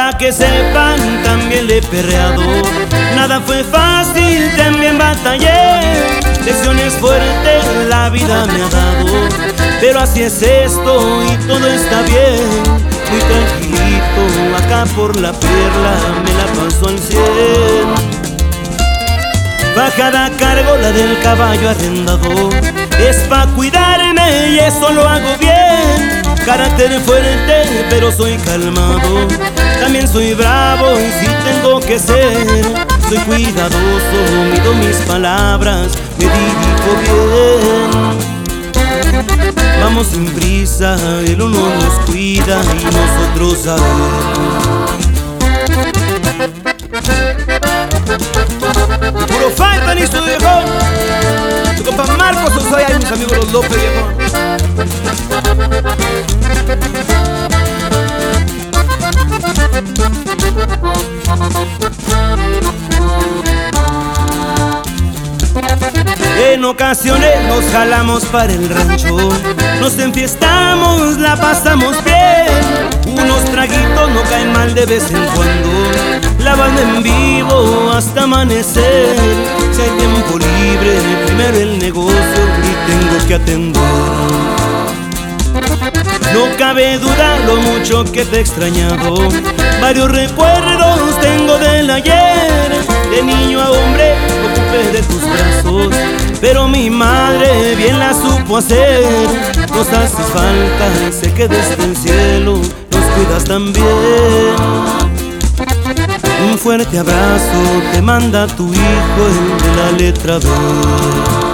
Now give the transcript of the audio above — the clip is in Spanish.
Pa' que sepan, también le he perreado. Nada fue fácil, también batallé. Lecciones fuertes la vida me ha dado, pero así es esto y todo está bien. Muy tranquilito, acá por la Perla me la paso al 100. Bajada a cargo la del caballo arrendado, es pa' cuidarme y eso lo hago bien. Carácter fuerte, pero soy calmado. También soy bravo y si tengo que ser, soy cuidadoso, mido mis palabras, me dirijo bien. Vamos sin prisa, el uno nos cuida y nosotros a ver. Puro falta ni su viejo. Tu compa Marcos Osoya y mis amigos los López, viejo. En ocasiones nos jalamos para el rancho, nos enfiestamos, la pasamos bien. Unos traguitos no caen mal de vez en cuando, la banda en vivo hasta amanecer. Si hay tiempo libre, primero el negocio y tengo que atender. No cabe duda lo mucho que te he extrañado, varios recuerdos tengo del ayer. De niño a hombre ocupé de tus brazos, pero mi madre bien la supo hacer. Nos haces falta, sé que desde el cielo nos cuidas también. Un fuerte abrazo te manda tu hijo, el de la letra B.